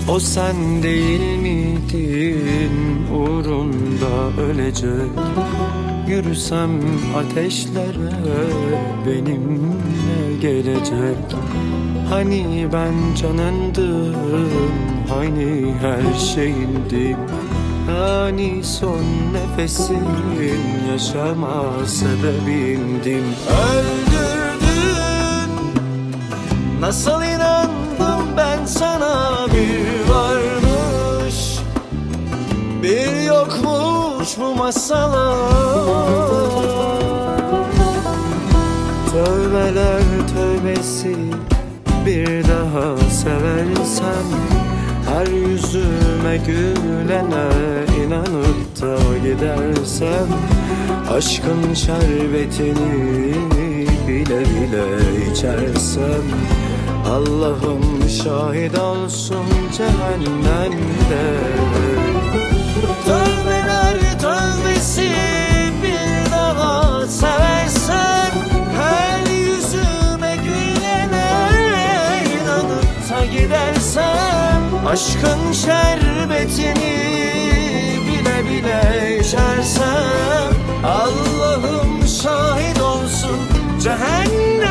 O sen değil miydin uğrunda ölecek? Yürüsem ateşlere benimle gelecek. Hani ben canındım, hani her şeyindim, hani son nefesin yaşama sebebimdim. Öldürdün, nasıl inandım ben sana? Bir varmış, bir yokmuş bu masala. Tövbeler tövbesi, bir daha seversen her yüzüme gülene inanıp da gidersem, aşkın şerbetini bile bile içersem, Allah'ım şahit olsun cehennemde. Tövbeler tövbesi, bir daha seversen her yüzüme gülene inanıp da gidersem, aşkın şerbetini bile bile içersem, Allah'ım şahit olsun cehennemdeyim.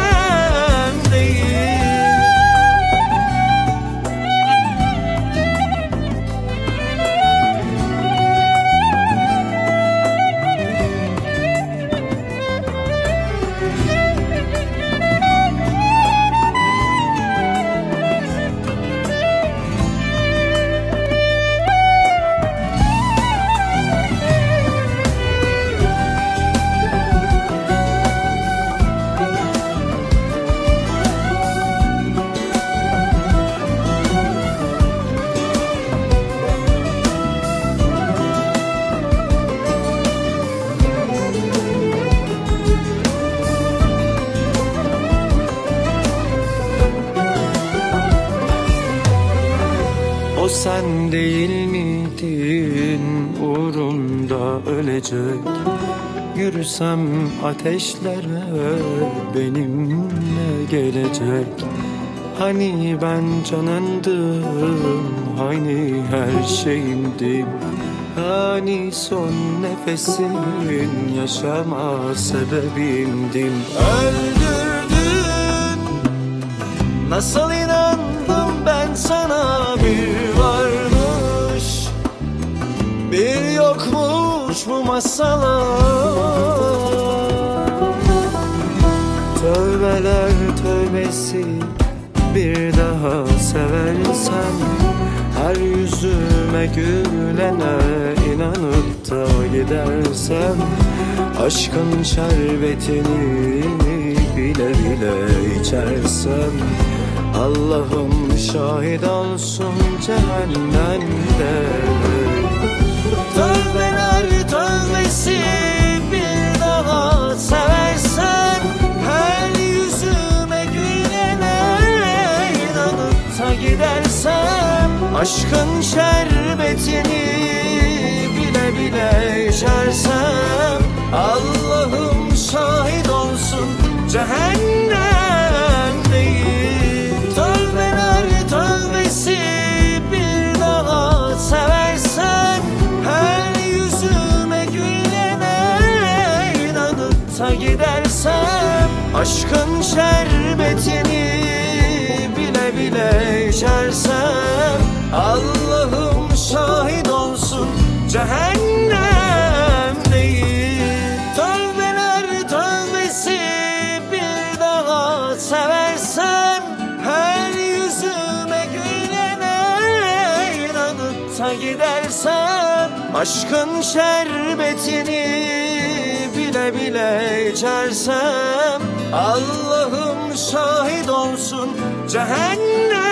O sen değil miydin uğrunda ölecek? Yürüsem ateşlere benimle gelecek. Hani ben canındım, hani her şeyindim, hani son nefesin yaşama sebebimdim. Öldürdün, nasıl inandım ben sana? Bir varmış, bir yokmuş bu masala. Tövbeler tövbesi, bir daha seversen her yüzüme gülene inanıp da gidersem, aşkın şerbetini bile bile içersem, Allah'ım şahit olsun cehennemde. Tövbeler tövbesi, bir daha seversen her yüzüme gülene inanıp da gidersem, aşkın şerbetini bile bile içersem, Allah'ım şahit olsun cehennemdeyim. Tövbeler tövbesi, bir daha seversen her yüzüme gülene inanıp da gidersem, aşkın şerbetini bile bile içersem, Allah'ım şahit olsun cehennemdeyim. Tövbeler tövbesi, bir daha seversen her yüzüme gülene inanıp da gidersem, aşkın şerbetini bile bile içersem, Allah'ım şahit olsun cehennem.